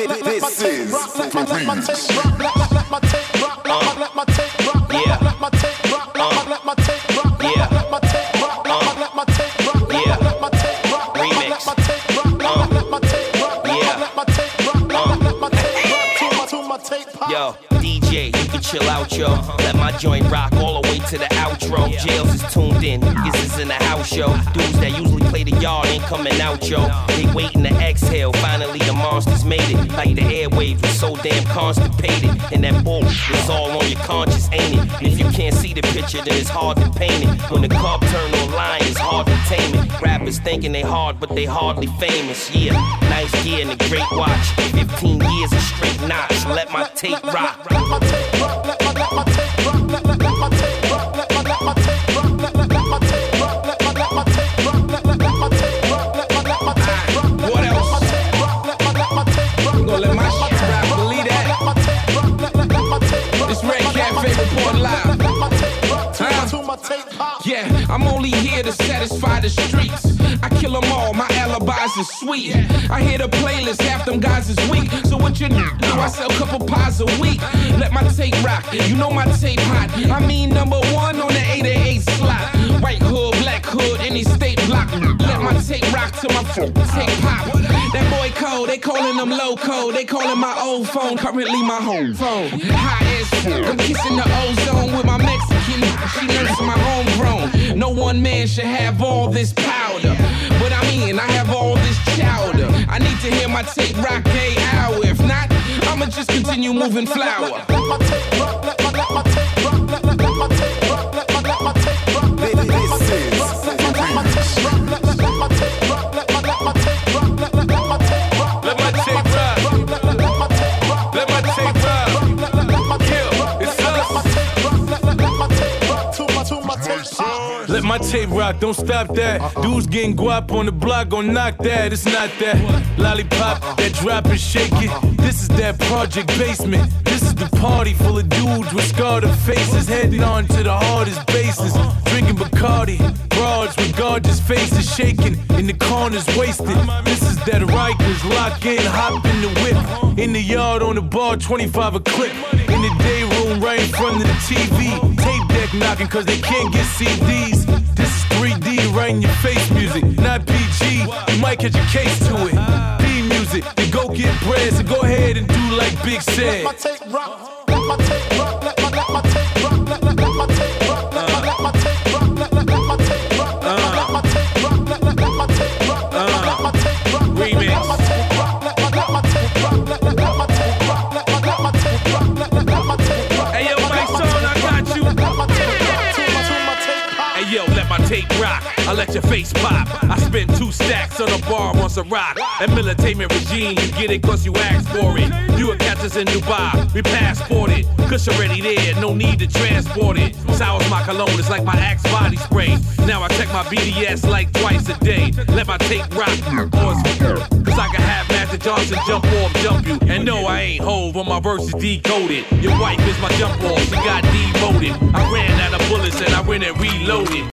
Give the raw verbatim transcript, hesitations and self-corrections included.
This is for Reeves. Yo, D J, you can chill out, yo. Let my joint rock all the way to the outro. Jails is tuned in, niggas is in the house, yo. Dudes that usually play the yard ain't coming out, yo. They waiting to exhale, finally the monsters made it. Like the airwaves was so damn constipated. And that bull is all on your conscience, ain't it? And if you can't see the picture, then it's hard to paint it. When the cub turn online, it's hard to tame it. Rappers thinking they hard, but they hardly famous, yeah. Nice gear and a great watch. fifteen years of straight knots. Let my tape rock. Let my tape rock. Let my let my tape rock. Let my let my tape rock. Let my let my tape rock. Let my let my tape rock. Let my let my tape rock. Let my let my tape rock. Let my let my tape rock. What else? Let my let my tape rock. You gonna let my shit rap? Believe that? Let my tape rock. Let my let my tape rock. It's Red Cafe report live. Let my tape rock. To my tape pop. Yeah, I'm only here to satisfy the streets. I kill them all, my alibis is sweet. I hear the playlist, half them guys is weak. So what you do? I sell couple pies a week. Let my tape rock, you know my tape hot. I mean number one on the eight eighty-eight slot. White hood, black hood, any state block. Let my tape rock to my phone, tape pop. That boy cold, they calling them loco. They calling my old phone, currently my home phone. High as fuck, I'm kissing the ozone with my Mexican. She nursing my homegrown. No one man should have all this powder. But I mean, I have all this chowder. I need to hear my tape rock a hour. If not, I'ma just continue moving flour. Let my tape rock, let my let my tape rock, let my let my tape rock, let my let my tape rock. This is let my tape rock, let my let my tape rock, let my let my tape rock, let my let my tape rock. Let my tape rock, let my let my tape rock, let my tape rock, let my let my tape rock. It's us. Let my tape rock, let my let my tape rock. To my to my tape rock. Let my tape rock, don't stop that. Dudes getting guap on the block, gon' knock that. It's not that lollipop, that drop and shake it. This is that project basement. This is the party full of dudes with scarred faces, heading on to the hardest bases. Drinking Bacardi, broads with gorgeous faces shaking, in the corners wasted. This is that Rikers, lock in, hop in the whip. In the yard on the bar, twenty-five a clip. In the day room, right in front of the T V. Tape deck knocking cause they can't get C Ds. This is three D, right in your face music, not P G. You might catch a case to it. B music, then go get bread, so go ahead and do like Big said. Let my tape rock, let my tape rock, let my let my tape rock, let my let my tape rock, let my let my tape rock, let my let my tape rock, let my let my tape rock, let my let my tape rock, let my let my tape rock, remix. Let my tape rock, let my let my tape rock, let my let my tape rock, let my let my tape rock, let my let my tape rock. Hey yo, Mike Stone, I got you. Let my tape rock, to my to my tape pop. Hey yo, let my tape rock. I let your face pop. I spent two stacks on a bar once a rock. That militainment regime, you get it cause you asked for it. You would catch us in Dubai, we passport it. Cause you're already there, no need to transport it. Sour's my cologne, it's like my Axe body spray. Now I check my B D S like twice a day. Let my tape rock, cause I can have Magic Johnson jump off, jump you. And no, I ain't Hove, but my verse is decoded. Your wife is my jump off, she got demoted. I ran out of bullets and I went and reloaded.